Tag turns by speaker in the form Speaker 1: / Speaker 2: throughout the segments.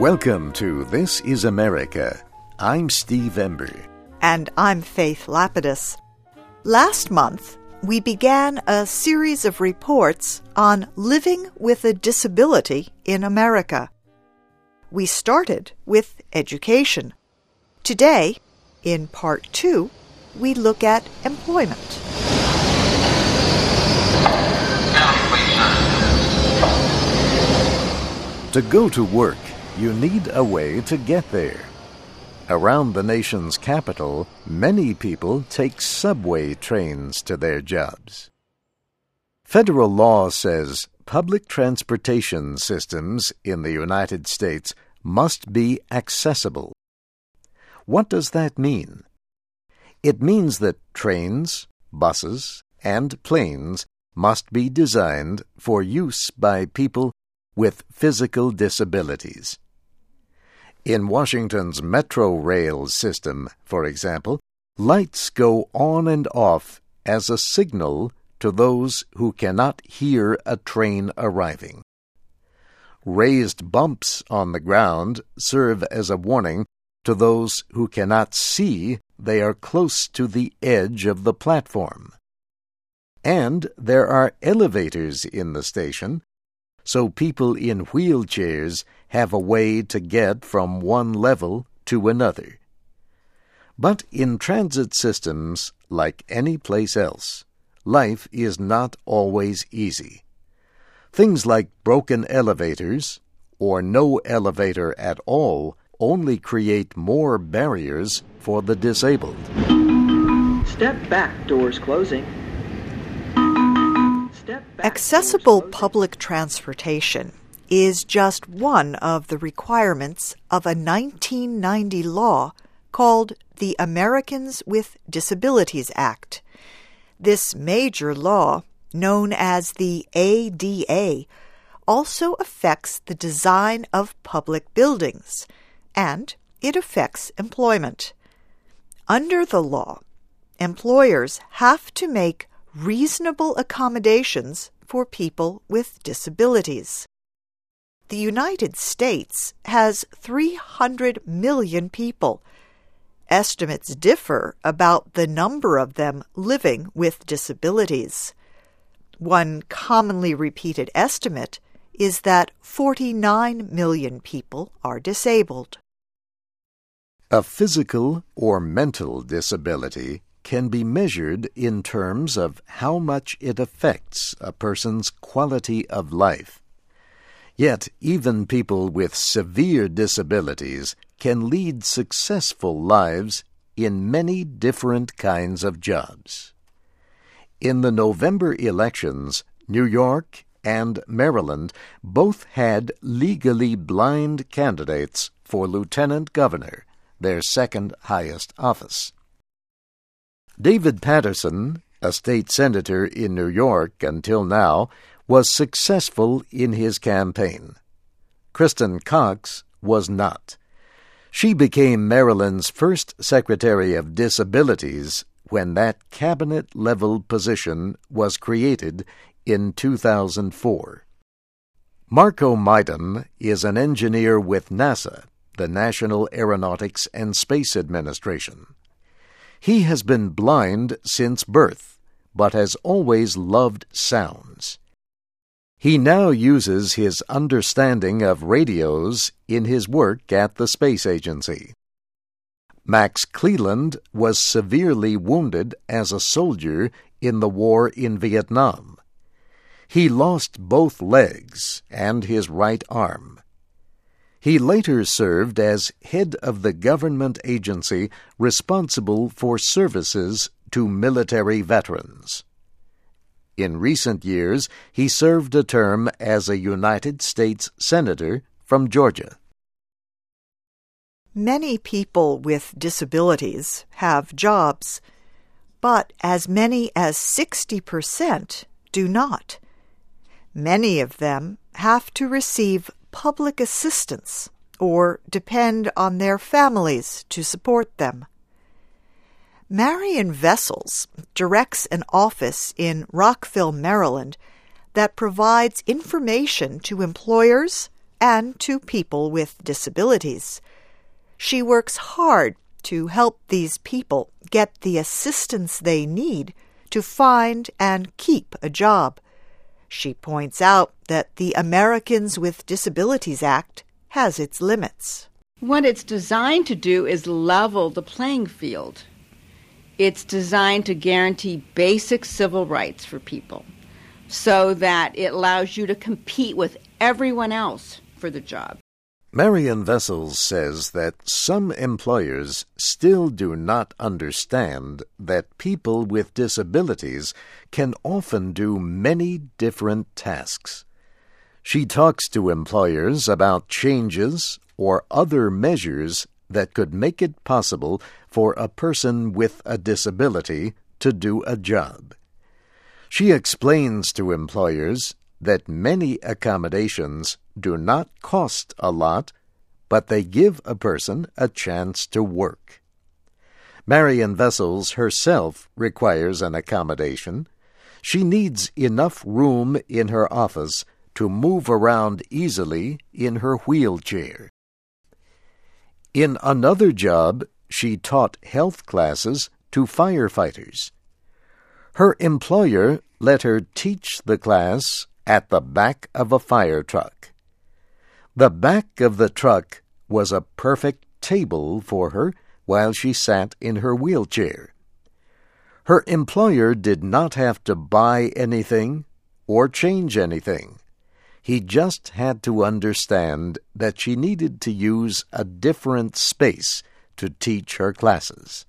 Speaker 1: Welcome to This is America. I'm Steve Ember.
Speaker 2: And I'm Faith Lapidus. Last month, we began a series of reports on living with a disability in America. We started with education. Today, in Part 2, we look at employment.
Speaker 1: To go to work, you need a way to get there. Around the nation's capital, many people take subway trains to their jobs. Federal law says public transportation systems in the United States must be accessible. What does that mean? It means that trains, buses, and planes must be designed for use by people with physical disabilities. In Washington's Metro Rail system, for example, lights go on and off as a signal to those who cannot hear a train arriving. Raised bumps on the ground serve as a warning to those who cannot see they are close to the edge of the platform. And there are elevators in the station, so people in wheelchairs have a way to get from one level to another. But in transit systems, like any place else, life is not always easy. Things like broken elevators, or no elevator at all, only create more barriers for the disabled.
Speaker 3: Step back, doors closing.
Speaker 2: Accessible public transportation is just one of the requirements of a 1990 law called the Americans with Disabilities Act. This major law, known as the ADA, also affects the design of public buildings, and it affects employment. Under the law, employers have to make reasonable accommodations for people with disabilities. The United States has 300 million people. Estimates differ about the number of them living with disabilities. One commonly repeated estimate is that 49 million people are disabled.
Speaker 1: A physical or mental disability can be measured in terms of how much it affects a person's quality of life. Yet, even people with severe disabilities can lead successful lives in many different kinds of jobs. In the November elections, New York and Maryland both had legally blind candidates for lieutenant governor, their second highest office. David Paterson, a state senator in New York until now, was successful in his campaign. Kristen Cox was not. She became Maryland's first Secretary of Disabilities when that cabinet-level position was created in 2004. Marco Maiden is an engineer with NASA, the National Aeronautics and Space Administration. He has been blind since birth, but has always loved sounds. He now uses his understanding of radios in his work at the space agency. Max Cleland was severely wounded as a soldier in the war in Vietnam. He lost both legs and his right arm. He later served as head of the government agency responsible for services to military veterans. In recent years, he served a term as a United States Senator from Georgia.
Speaker 2: Many people with disabilities have jobs, but as many as 60% do not. Many of them have to receive public assistance or depend on their families to support them. Marion Vessels directs an office in Rockville, Maryland, that provides information to employers and to people with disabilities. She works hard to help these people get the assistance they need to find and keep a job. She points out that the Americans with Disabilities Act has its limits.
Speaker 4: What it's designed to do is level the playing field. It's designed to guarantee basic civil rights for people so that it allows you to compete with everyone else for the job.
Speaker 1: Marian Vessels says that some employers still do not understand that people with disabilities can often do many different tasks. She talks to employers about changes or other measures that could make it possible for a person with a disability to do a job. She explains to employers that many accommodations do not cost a lot, but they give a person a chance to work. Marian Vessels herself requires an accommodation. She needs enough room in her office to move around easily in her wheelchair. In another job, she taught health classes to firefighters. Her employer let her teach the class at the back of a fire truck. The back of the truck was a perfect table for her while she sat in her wheelchair. Her employer did not have to buy anything or change anything. He just had to understand that she needed to use a different space to teach her classes.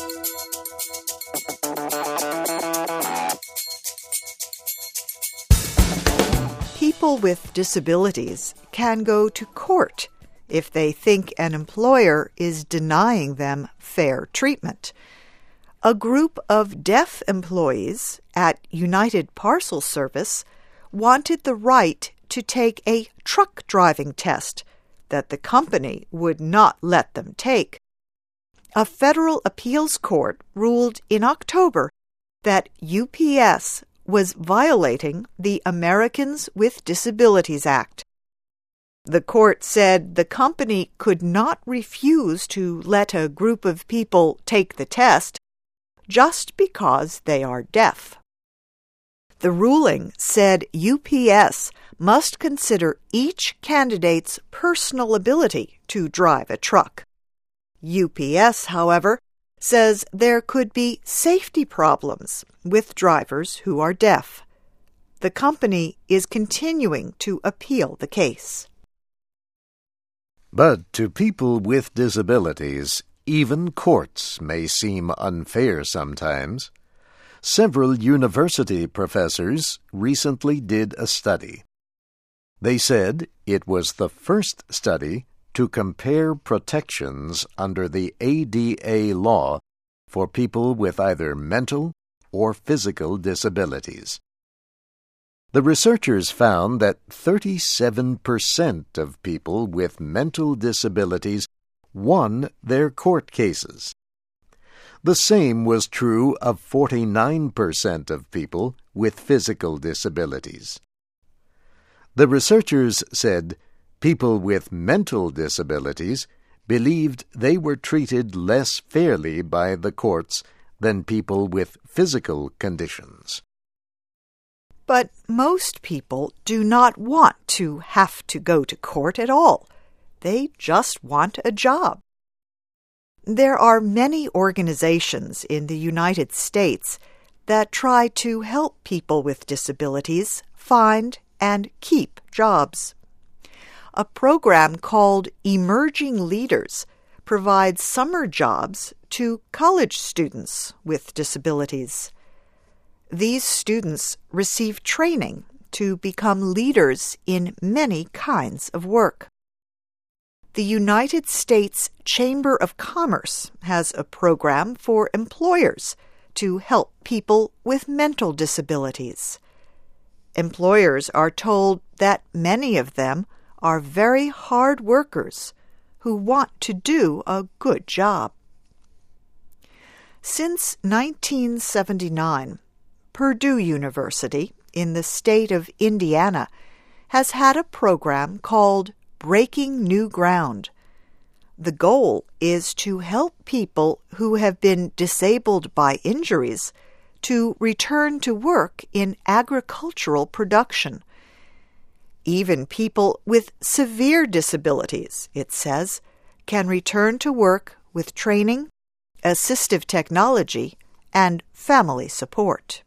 Speaker 2: People with disabilities can go to court if they think an employer is denying them fair treatment. A group of deaf employees at United Parcel Service wanted the right to take a truck driving test that the company would not let them take. A federal appeals court ruled in October that UPS was violating the Americans with Disabilities Act. The court said the company could not refuse to let a group of people take the test just because they are deaf. The ruling said UPS must consider each candidate's personal ability to drive a truck. UPS, however, says there could be safety problems with drivers who are deaf. The company is continuing to appeal the case.
Speaker 1: But to people with disabilities, even courts may seem unfair sometimes. Several university professors recently did a study. They said it was the first study to compare protections under the ADA law for people with either mental or physical disabilities. The researchers found that 37% of people with mental disabilities won their court cases. The same was true of 49% of people with physical disabilities. The researchers said people with mental disabilities believed they were treated less fairly by the courts than people with physical conditions.
Speaker 2: But most people do not want to have to go to court at all. They just want a job. There are many organizations in the United States that try to help people with disabilities find and keep jobs. A program called Emerging Leaders provides summer jobs to college students with disabilities. These students receive training to become leaders in many kinds of work. The United States Chamber of Commerce has a program for employers to help people with mental disabilities. Employers are told that many of them are very hard workers who want to do a good job. Since 1979, Purdue University in the state of Indiana has had a program called breaking new ground. The goal is to help people who have been disabled by injuries to return to work in agricultural production. Even people with severe disabilities, it says, can return to work with training, assistive technology, and family support.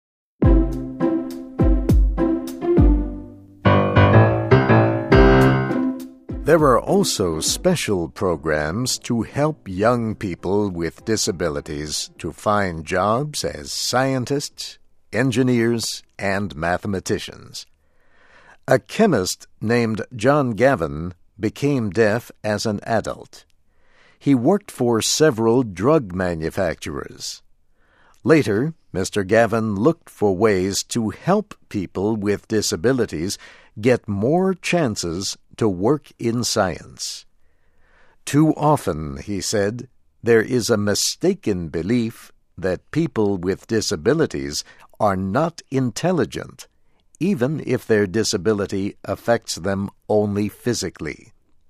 Speaker 1: There are also special programs to help young people with disabilities to find jobs as scientists, engineers, and mathematicians. A chemist named John Gavin became deaf as an adult. He worked for several drug manufacturers. Later, Mr. Gavin looked for ways to help people with disabilities get more chances to work in science. Too often, he said, there is a mistaken belief that people with disabilities are not intelligent, even if their disability affects them only physically.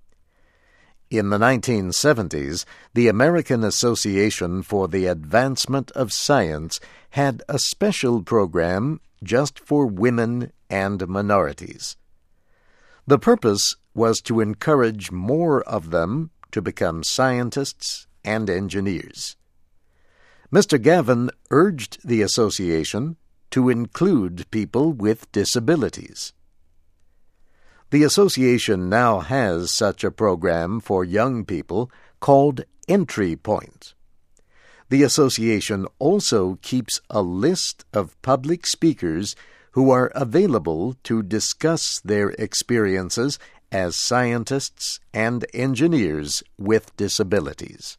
Speaker 1: In the 1970s, the American Association for the Advancement of Science had a special program just for women and minorities. The purpose was to encourage more of them to become scientists and engineers. Mr. Gavin urged the association to include people with disabilities. The association now has such a program for young people called Entry Point. The association also keeps a list of public speakers who are available to discuss their experiences as scientists and engineers with disabilities.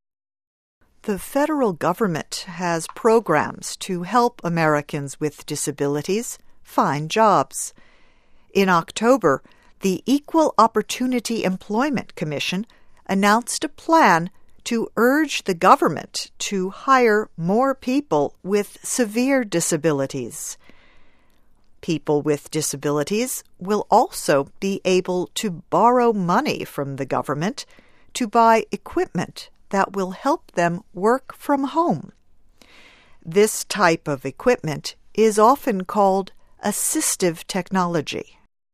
Speaker 2: The federal government has programs to help Americans with disabilities find jobs. In October, the Equal Opportunity Employment Commission announced a plan to urge the government to hire more people with severe disabilities. People with disabilities will also be able to borrow money from the government to buy equipment that will help them work from home. This type of equipment is often called assistive technology.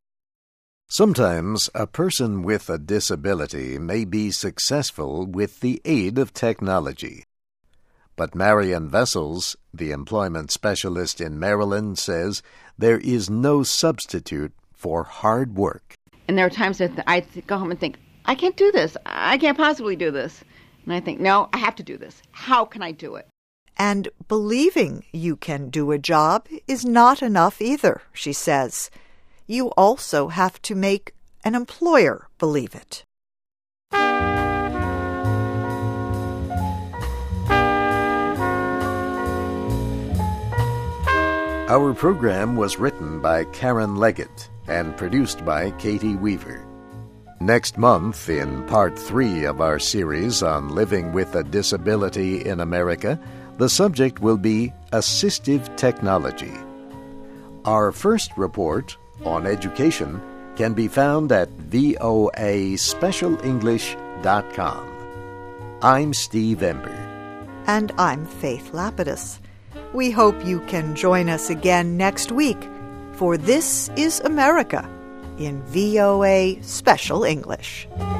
Speaker 1: Sometimes a person with a disability may be successful with the aid of technology. But Marian Vessels, the employment specialist in Maryland, says there is no substitute for hard work.
Speaker 4: And there are times that I go home and think, I can't do this. I can't possibly do this. And I think, no, I have to do this. How can I do it?
Speaker 2: And believing you can do a job is not enough either, she says. You also have to make an employer believe it.
Speaker 1: Our program was written by Karen Leggett and produced by Katie Weaver. Next month, in Part 3 of our series on living with a disability in America, the subject will be assistive technology. Our first report on education can be found at voaspecialenglish.com. I'm Steve Ember.
Speaker 2: And I'm Faith Lapidus. We hope you can join us again next week for This is America in VOA Special English.